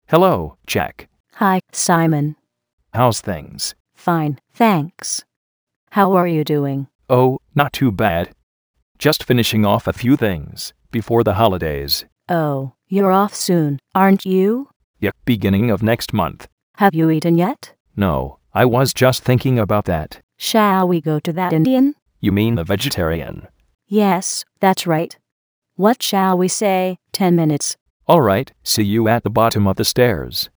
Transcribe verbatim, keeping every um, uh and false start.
Hello, Jack. Hi, Simon. How's things? Fine, thanks. How are you doing? Oh, not too bad. Just finishing off a few things before the holidays. Oh, you're off soon, aren't you? Yep, beginning of next month. Have you eaten yet? No, I was just thinking about that. Shall we go to that Indian? You mean the vegetarian? Yes, that's right. What shall we say, ten minutes? All right, see you at the bottom of the stairs.